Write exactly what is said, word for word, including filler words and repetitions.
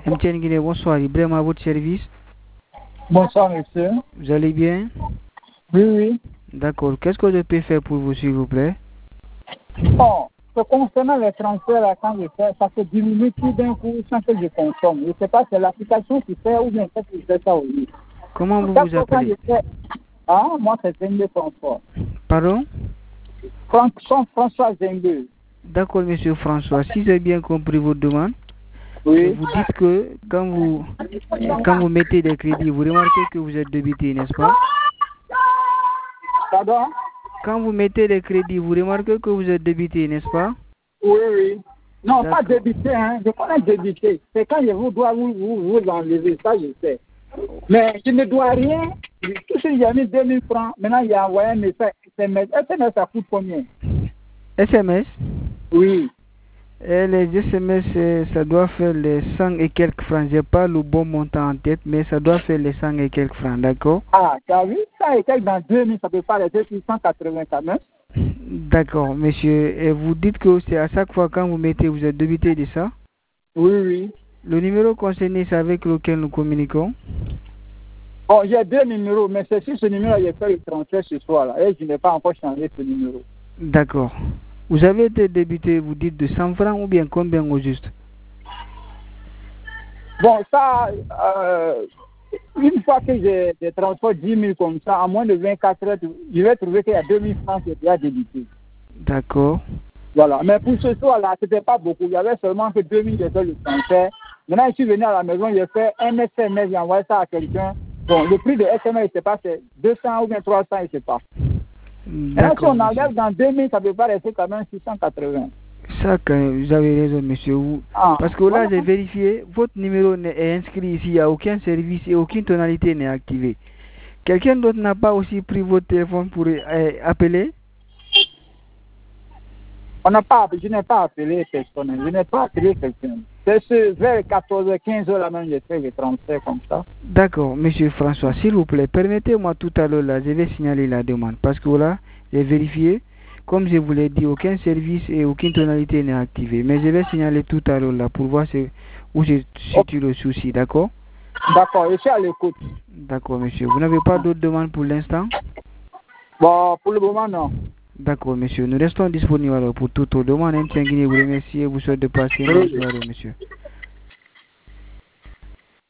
M T N Guinée, bonsoir. Ibrahim à votre service. Bonsoir, monsieur. Vous allez bien? Oui, oui. D'accord. Qu'est-ce que je peux faire pour vous, s'il vous plaît? Bon, concernant les transferts, là, quand je fais, ça se diminue tout d'un coup sans que je consomme. Je ne sais pas, c'est l'application qui fait ou bien peut-être que je fais ça aussi. Comment vous Chaque vous fois quand appelez? je fais, ah, moi, c'est Zengbe Transport. Pardon? François, François Zengbe. D'accord, monsieur François. Si j'ai bien compris votre demande, Oui. vous dites que quand vous, quand vous mettez des crédits, vous remarquez que vous êtes débité, n'est-ce pas? Pardon? Quand vous mettez des crédits, vous remarquez que vous êtes débité, n'est-ce pas? Oui, oui. Non, pas débité, hein. Je connais débité. C'est quand je vous dois vous, vous, vous enlever, ça je sais. Mais je ne dois rien. Tout ce que j'ai mis deux mille francs, maintenant il a envoyé un message S M S. S M S, ça coûte combien? S M S? Oui. Et les S M S, ça doit faire les cent et quelques francs. Je n'ai pas le bon montant en tête, mais ça doit faire les cent et quelques francs, d'accord? Ah, tu as vu? Ça et quelques dans deux mille, ça peut pas rester six cent quatre-vingts quand même. D'accord, monsieur. Et vous dites que c'est à chaque fois quand vous mettez, vous êtes débité de ça? Oui, oui. Le numéro concerné, c'est avec lequel nous communiquons? Bon, j'ai deux numéros, mais c'est sur ce numéro j'ai fait le transfert ce soir-là. Et je n'ai pas encore changé ce numéro. D'accord. Vous avez été débité, vous dites de cent francs ou bien combien au juste? Bon, ça, euh, une fois que j'ai des transports dix mille comme ça, en moins de vingt-quatre heures, je vais trouver qu'il y a deux mille francs qui est déjà débité. D'accord. Voilà. Mais pour ce soir-là, ce n'était pas beaucoup. Il y avait seulement que deux mille, j'ai fait le transfert. Maintenant, je suis venu à la maison, j'ai fait un S M S, j'ai envoyé ça à quelqu'un. Bon, le prix de S M S, je ne sais pas, c'est deux cents ou bien trois cents, je ne sais pas. Maintenant, si on enlève dans deux mille, ça ne peut pas rester quand même six cent quatre-vingts. Ça, vous avez raison, monsieur. Vous... Ah, Parce que là, voilà. J'ai vérifié, votre numéro est inscrit ici, il n'y a aucun service et aucune tonalité n'est activée. Quelqu'un d'autre n'a pas aussi pris votre téléphone pour euh, appeler? On n'a pas, je n'ai pas appelé personne, je n'ai pas appelé quelqu'un. C'est vers quatorze heures, quinze heures là même, j'ai fait le transfert comme ça. D'accord, monsieur François, s'il vous plaît, permettez-moi tout à l'heure là, je vais signaler la demande. Parce que là, j'ai vérifié, comme je vous l'ai dit, aucun service et aucune tonalité n'est activée. Mais je vais signaler tout à l'heure là pour voir où je situe le souci, d'accord? D'accord, je suis à l'écoute. D'accord, monsieur. Vous n'avez pas d'autres demandes pour l'instant? Bon, pour le moment, non. D'accord, monsieur. Nous restons disponibles alors pour toutes vos demandes. M T N Guinée vous remercie et vous souhaite de passer une bonne soirée, monsieur.